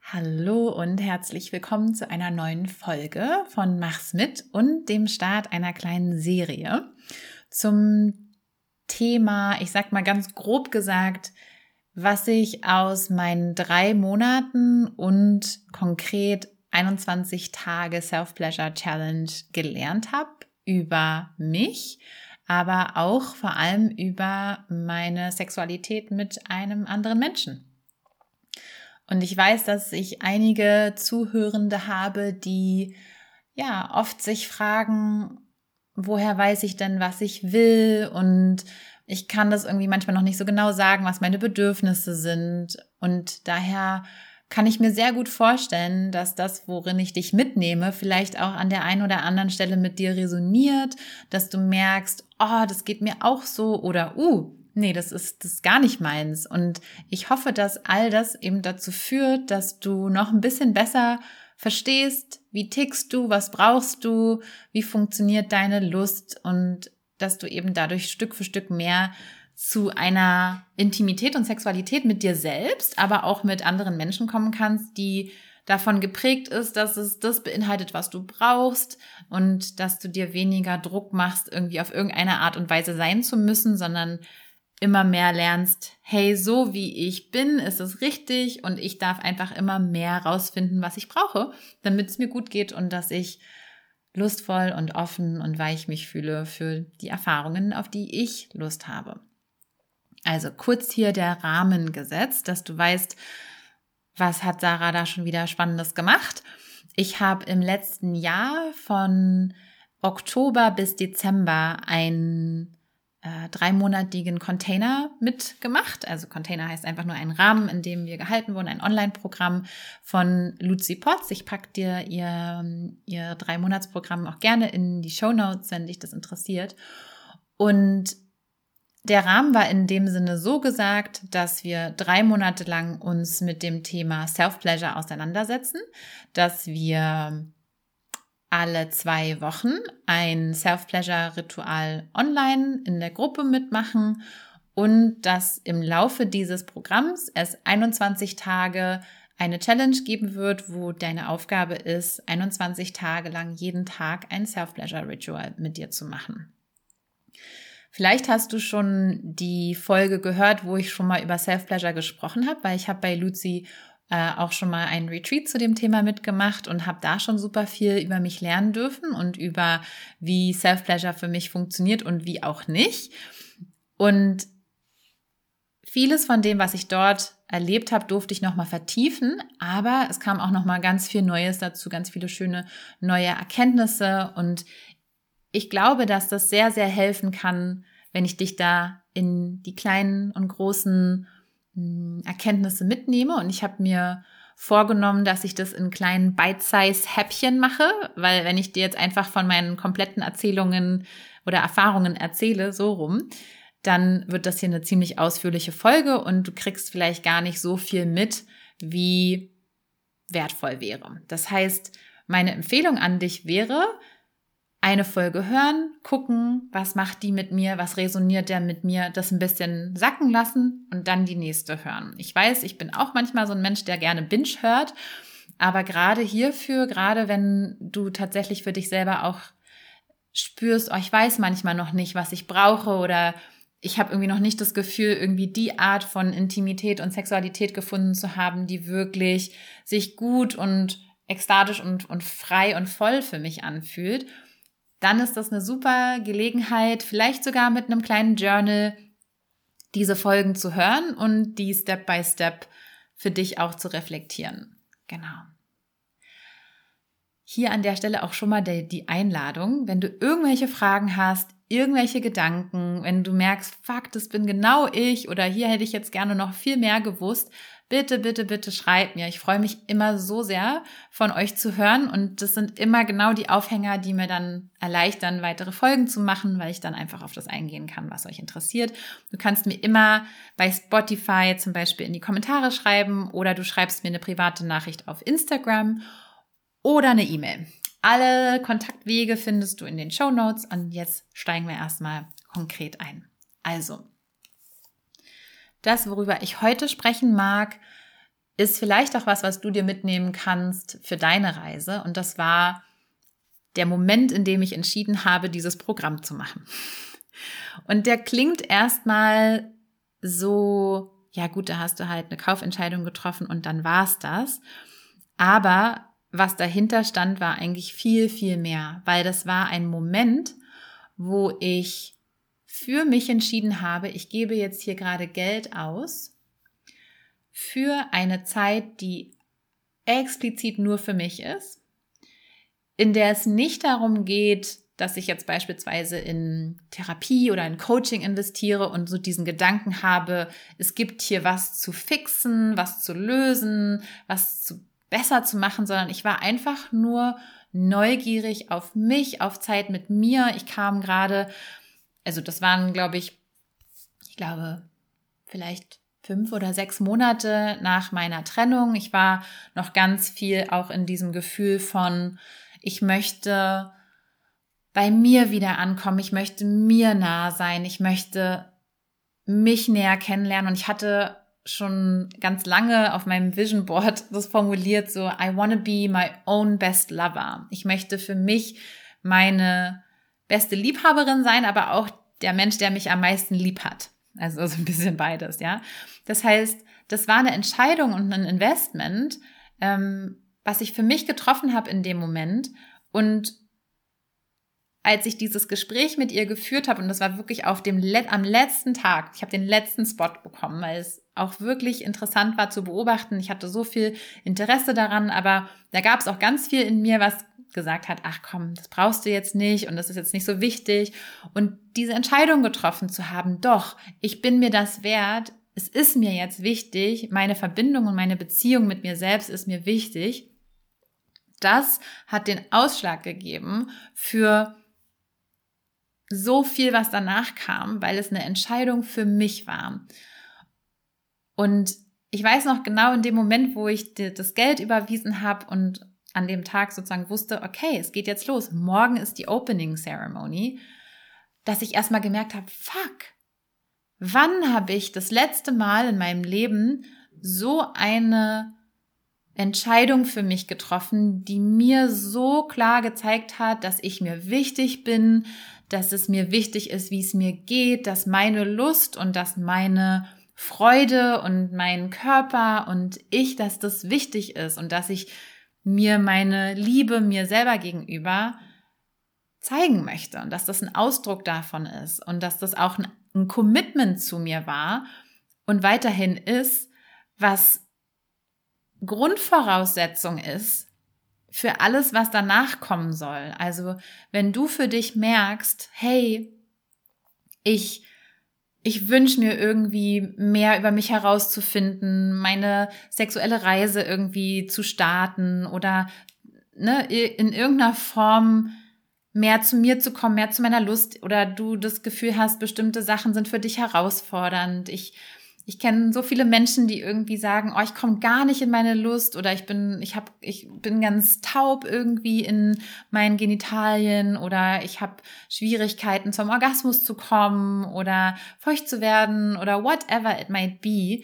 Hallo und herzlich willkommen zu einer neuen Folge von Mach's mit und dem Start einer kleinen Serie zum Thema, ich sag mal ganz grob gesagt, was ich aus meinen 3 Monaten und konkret 21 Tage Self-Pleasure Challenge gelernt habe über mich, aber auch vor allem über meine Sexualität mit einem anderen Menschen. Und ich weiß, dass ich einige Zuhörende habe, die ja oft sich fragen, woher weiß ich denn, was ich will? Und ich kann das irgendwie manchmal noch nicht so genau sagen, was meine Bedürfnisse sind. Und daher kann ich mir sehr gut vorstellen, dass das, worin ich dich mitnehme, vielleicht auch an der einen oder anderen Stelle mit dir resoniert, dass du merkst, oh, das geht mir auch so oder nee, das ist gar nicht meins. Und ich hoffe, dass all das eben dazu führt, dass du noch ein bisschen besser verstehst, wie tickst du, was brauchst du, wie funktioniert deine Lust und dass du eben dadurch Stück für Stück mehr zu einer Intimität und Sexualität mit dir selbst, aber auch mit anderen Menschen kommen kannst, die davon geprägt ist, dass es das beinhaltet, was du brauchst und dass du dir weniger Druck machst, irgendwie auf irgendeine Art und Weise sein zu müssen, sondern immer mehr lernst, hey, so wie ich bin, ist es richtig und ich darf einfach immer mehr rausfinden, was ich brauche, damit es mir gut geht und dass ich lustvoll und offen und weich mich fühle für die Erfahrungen, auf die ich Lust habe. Also kurz hier der Rahmen gesetzt, dass du weißt, was hat Sarah da schon wieder Spannendes gemacht. Ich habe im letzten Jahr von Oktober bis Dezember einen 3-monatigen Container mitgemacht. Also Container heißt einfach nur ein Rahmen, in dem wir gehalten wurden, ein Online-Programm von Lucy Potts. Ich packe dir ihr 3-Monats-Programm auch gerne in die Shownotes, wenn dich das interessiert. Und der Rahmen war in dem Sinne so gesagt, dass wir 3 Monate lang uns mit dem Thema Self-Pleasure auseinandersetzen, dass wir alle 2 Wochen ein Self-Pleasure-Ritual online in der Gruppe mitmachen und dass im Laufe dieses Programms es 21 Tage eine Challenge geben wird, wo deine Aufgabe ist, 21 Tage lang jeden Tag ein Self-Pleasure-Ritual mit dir zu machen. Vielleicht hast du schon die Folge gehört, wo ich schon mal über Self-Pleasure gesprochen habe, weil ich habe bei Lucy auch schon mal einen Retreat zu dem Thema mitgemacht und habe da schon super viel über mich lernen dürfen und über wie Self-Pleasure für mich funktioniert und wie auch nicht. Und vieles von dem, was ich dort erlebt habe, durfte ich nochmal vertiefen, aber es kam auch nochmal ganz viel Neues dazu, ganz viele schöne neue Erkenntnisse und ich glaube, dass das sehr, sehr helfen kann, wenn ich dich da in die kleinen und großen Erkenntnisse mitnehme. Und ich habe mir vorgenommen, dass ich das in kleinen Bite-Size-Häppchen mache, weil wenn ich dir jetzt einfach von meinen kompletten Erzählungen oder Erfahrungen erzähle, so rum, dann wird das hier eine ziemlich ausführliche Folge und du kriegst vielleicht gar nicht so viel mit, wie wertvoll wäre. Das heißt, meine Empfehlung an dich wäre, eine Folge hören, gucken, was macht die mit mir, was resoniert der mit mir, das ein bisschen sacken lassen und dann die nächste hören. Ich weiß, ich bin auch manchmal so ein Mensch, der gerne Binge hört, aber gerade hierfür, gerade wenn du tatsächlich für dich selber auch spürst, oh, ich weiß manchmal noch nicht, was ich brauche oder ich habe irgendwie noch nicht das Gefühl, irgendwie die Art von Intimität und Sexualität gefunden zu haben, die wirklich sich gut und ekstatisch und frei und voll für mich anfühlt, dann ist das eine super Gelegenheit, vielleicht sogar mit einem kleinen Journal diese Folgen zu hören und die Step by Step für dich auch zu reflektieren. Genau. Hier an der Stelle auch schon mal die Einladung, wenn du irgendwelche Fragen hast, irgendwelche Gedanken, wenn du merkst, fuck, das bin genau ich oder hier hätte ich jetzt gerne noch viel mehr gewusst, bitte, bitte, bitte schreib mir. Ich freue mich immer so sehr, von euch zu hören und das sind immer genau die Aufhänger, die mir dann erleichtern, weitere Folgen zu machen, weil ich dann einfach auf das eingehen kann, was euch interessiert. Du kannst mir immer bei Spotify zum Beispiel in die Kommentare schreiben oder du schreibst mir eine private Nachricht auf Instagram oder eine E-Mail. Alle Kontaktwege findest du in den Shownotes und jetzt steigen wir erstmal konkret ein. Also, das, worüber ich heute sprechen mag, ist vielleicht auch was du dir mitnehmen kannst für deine Reise. Und das war der Moment, in dem ich entschieden habe, dieses Programm zu machen. Und der klingt erstmal so, ja gut, da hast du halt eine Kaufentscheidung getroffen und dann war's das. Aber was dahinter stand, war eigentlich viel, viel mehr, weil das war ein Moment, wo ich für mich entschieden habe, ich gebe jetzt hier gerade Geld aus für eine Zeit, die explizit nur für mich ist, in der es nicht darum geht, dass ich jetzt beispielsweise in Therapie oder in Coaching investiere und so diesen Gedanken habe, es gibt hier was zu fixen, was zu lösen, besser zu machen, sondern ich war einfach nur neugierig auf mich, auf Zeit mit mir. Ich kam gerade, also das waren, ich glaube, vielleicht 5 oder 6 Monate nach meiner Trennung. Ich war noch ganz viel auch in diesem Gefühl von, ich möchte bei mir wieder ankommen, ich möchte mir nah sein, ich möchte mich näher kennenlernen und ich hatte schon ganz lange auf meinem Vision Board das formuliert so, I want to be my own best lover. Ich möchte für mich meine beste Liebhaberin sein, aber auch der Mensch, der mich am meisten lieb hat. Also so ein bisschen beides, ja. Das heißt, das war eine Entscheidung und ein Investment, was ich für mich getroffen habe in dem Moment. Und als ich dieses Gespräch mit ihr geführt habe, und das war wirklich am letzten Tag, ich habe den letzten Spot bekommen, weil es auch wirklich interessant war zu beobachten. Ich hatte so viel Interesse daran, aber da gab es auch ganz viel in mir, was gesagt hat, ach komm, das brauchst du jetzt nicht und das ist jetzt nicht so wichtig. Und diese Entscheidung getroffen zu haben, doch, ich bin mir das wert, es ist mir jetzt wichtig, meine Verbindung und meine Beziehung mit mir selbst ist mir wichtig. Das hat den Ausschlag gegeben für so viel, was danach kam, weil es eine Entscheidung für mich war. Und ich weiß noch genau in dem Moment, wo ich das Geld überwiesen habe und an dem Tag sozusagen wusste, okay, es geht jetzt los, morgen ist die Opening Ceremony, dass ich erstmal gemerkt habe, fuck, wann habe ich das letzte Mal in meinem Leben so eine Entscheidung für mich getroffen, die mir so klar gezeigt hat, dass ich mir wichtig bin, dass es mir wichtig ist, wie es mir geht, dass meine Lust und dass meine Freude und mein Körper und ich, dass das wichtig ist und dass ich mir meine Liebe mir selber gegenüber zeigen möchte und dass das ein Ausdruck davon ist und dass das auch ein Commitment zu mir war und weiterhin ist, was Grundvoraussetzung ist für alles, was danach kommen soll. Also wenn du für dich merkst, hey, ich wünsche mir irgendwie mehr über mich herauszufinden, meine sexuelle Reise irgendwie zu starten oder in irgendeiner Form mehr zu mir zu kommen, mehr zu meiner Lust oder du das Gefühl hast, bestimmte Sachen sind für dich herausfordernd. Ich kenne so viele Menschen, die irgendwie sagen, oh, ich komme gar nicht in meine Lust oder ich bin ganz taub irgendwie in meinen Genitalien oder ich habe Schwierigkeiten zum Orgasmus zu kommen oder feucht zu werden oder whatever it might be.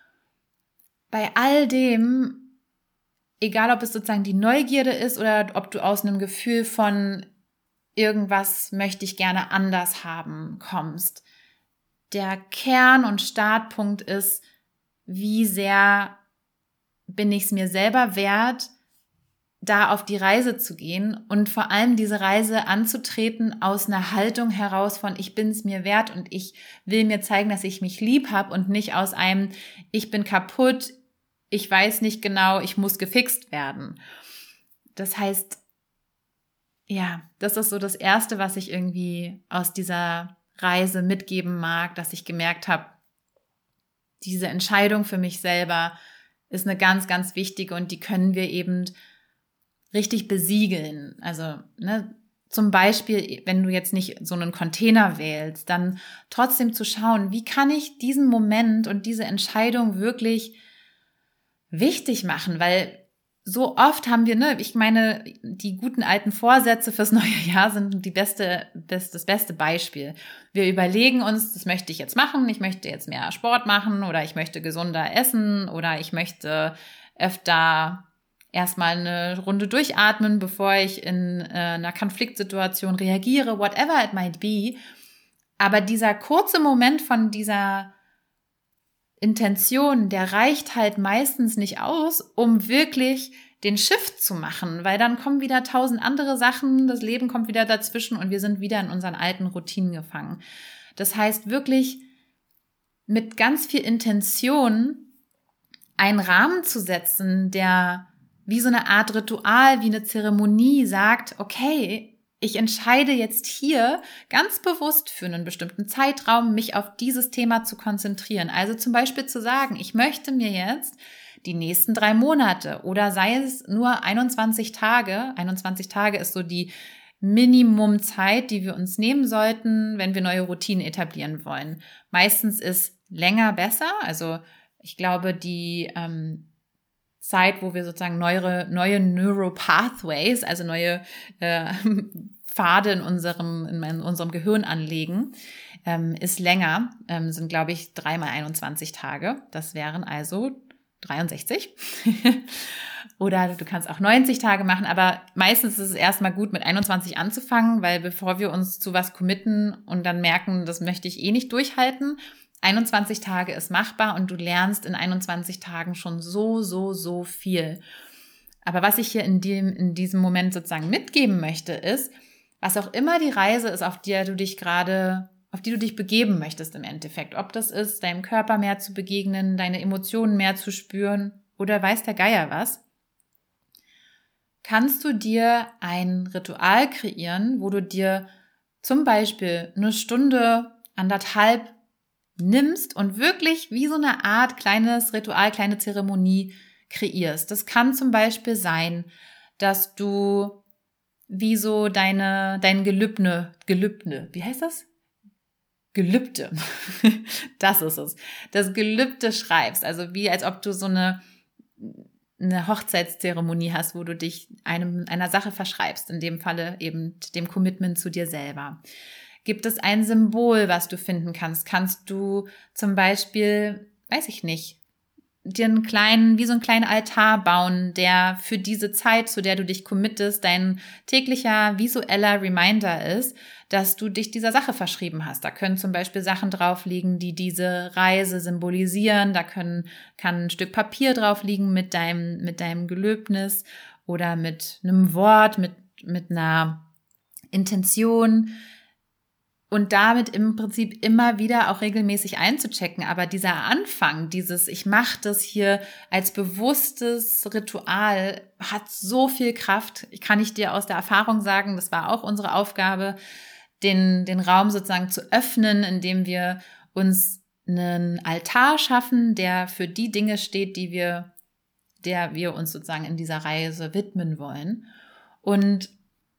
Bei all dem, egal ob es sozusagen die Neugierde ist oder ob du aus einem Gefühl von irgendwas möchte ich gerne anders haben kommst, der Kern und Startpunkt ist, wie sehr bin ich es mir selber wert, da auf die Reise zu gehen und vor allem diese Reise anzutreten aus einer Haltung heraus von ich bin es mir wert und ich will mir zeigen, dass ich mich lieb habe und nicht aus einem ich bin kaputt, ich weiß nicht genau, ich muss gefixt werden. Das heißt, ja, das ist so das Erste, was ich irgendwie aus dieser Reise mitgeben mag, dass ich gemerkt habe, diese Entscheidung für mich selber ist eine ganz, ganz wichtige und die können wir eben richtig besiegeln. Also zum Beispiel, wenn du jetzt nicht so einen Container wählst, dann trotzdem zu schauen, wie kann ich diesen Moment und diese Entscheidung wirklich wichtig machen, weil so oft haben wir, ich meine, die guten alten Vorsätze fürs neue Jahr sind das beste Beispiel. Wir überlegen uns, das möchte ich jetzt machen, ich möchte jetzt mehr Sport machen oder ich möchte gesunder essen oder ich möchte öfter erstmal eine Runde durchatmen, bevor ich in einer Konfliktsituation reagiere, whatever it might be. Aber dieser kurze Moment von dieser Intention, der reicht halt meistens nicht aus, um wirklich den Shift zu machen, weil dann kommen wieder 1000 andere Sachen, das Leben kommt wieder dazwischen und wir sind wieder in unseren alten Routinen gefangen. Das heißt wirklich mit ganz viel Intention einen Rahmen zu setzen, der wie so eine Art Ritual, wie eine Zeremonie sagt, okay, ich entscheide jetzt hier ganz bewusst für einen bestimmten Zeitraum, mich auf dieses Thema zu konzentrieren. Also zum Beispiel zu sagen, ich möchte mir jetzt die nächsten 3 Monate oder sei es nur 21 Tage. 21 Tage ist so die Minimumzeit, die wir uns nehmen sollten, wenn wir neue Routinen etablieren wollen. Meistens ist länger besser. Also ich glaube, die Zeit, wo wir sozusagen neue Neuropathways, also neue Pfade in unserem Gehirn anlegen, ist länger, sind, glaube ich, 3 mal 21 Tage. Das wären also 63. Oder du kannst auch 90 Tage machen, aber meistens ist es erstmal gut, mit 21 anzufangen, weil bevor wir uns zu was committen und dann merken, das möchte ich eh nicht durchhalten, 21 Tage ist machbar und du lernst in 21 Tagen schon so viel. Aber was ich hier in diesem Moment sozusagen mitgeben möchte, ist, was auch immer die Reise ist, auf die du dich begeben möchtest im Endeffekt. Ob das ist, deinem Körper mehr zu begegnen, deine Emotionen mehr zu spüren oder weiß der Geier was, kannst du dir ein Ritual kreieren, wo du dir zum Beispiel 1 Stunde, 1,5 nimmst und wirklich wie so eine Art kleines Ritual, kleine Zeremonie kreierst. Das kann zum Beispiel sein, dass du wie so dein Gelübde, wie heißt das? Gelübde. Das ist es. Das Gelübde schreibst, also wie als ob du so eine Hochzeitszeremonie hast, wo du dich einer Sache verschreibst, in dem Falle eben dem Commitment zu dir selber. Gibt es ein Symbol, was du finden kannst? Kannst du zum Beispiel, weiß ich nicht, dir wie so einen kleinen Altar bauen, der für diese Zeit, zu der du dich committest, dein täglicher visueller Reminder ist, dass du dich dieser Sache verschrieben hast. Da können zum Beispiel Sachen drauf liegen, die diese Reise symbolisieren. Da kann ein Stück Papier drauf liegen mit deinem Gelöbnis oder mit einem Wort, mit einer Intention. Und damit im Prinzip immer wieder auch regelmäßig einzuchecken. Aber dieser Anfang, ich mache das hier als bewusstes Ritual, hat so viel Kraft. Kann ich dir aus der Erfahrung sagen, das war auch unsere Aufgabe, den Raum sozusagen zu öffnen, indem wir uns einen Altar schaffen, der für die Dinge steht, der wir uns sozusagen in dieser Reise widmen wollen. Und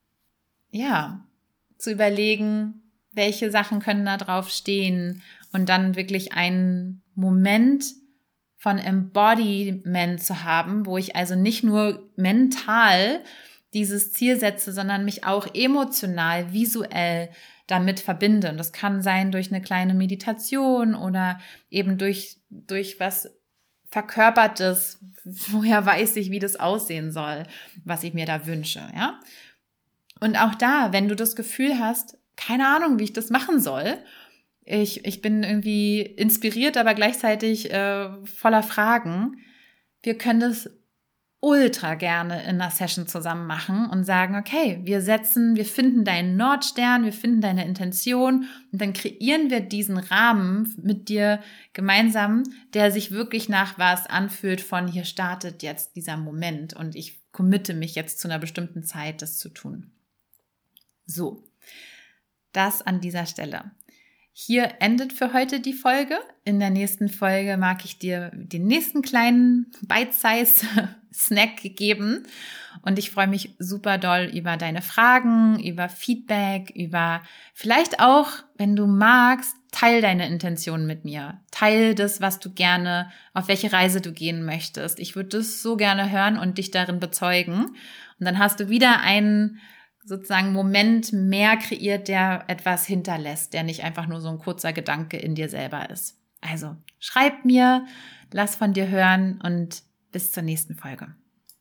ja, zu überlegen, welche Sachen können da drauf stehen und dann wirklich einen Moment von Embodiment zu haben, wo ich also nicht nur mental dieses Ziel setze, sondern mich auch emotional, visuell damit verbinde. Und das kann sein durch eine kleine Meditation oder eben durch was Verkörpertes, woher weiß ich, wie das aussehen soll, was ich mir da wünsche, ja? Und auch da, wenn du das Gefühl hast, keine Ahnung, wie ich das machen soll. Ich bin irgendwie inspiriert, aber gleichzeitig voller Fragen. Wir können das ultra gerne in einer Session zusammen machen und sagen, okay, wir finden deinen Nordstern, wir finden deine Intention und dann kreieren wir diesen Rahmen mit dir gemeinsam, der sich wirklich nach was anfühlt von hier startet jetzt dieser Moment und ich committe mich jetzt zu einer bestimmten Zeit, das zu tun. So. Das an dieser Stelle. Hier endet für heute die Folge. In der nächsten Folge mag ich dir den nächsten kleinen Bite-Size-Snack geben. Und ich freue mich super doll über deine Fragen, über Feedback, über vielleicht auch, wenn du magst, teil deine Intention mit mir. Teil das, was du gerne, auf welche Reise du gehen möchtest. Ich würde das so gerne hören und dich darin bezeugen. Und dann hast du wieder einen sozusagen Moment mehr kreiert, der etwas hinterlässt, der nicht einfach nur so ein kurzer Gedanke in dir selber ist. Also schreib mir, lass von dir hören und bis zur nächsten Folge.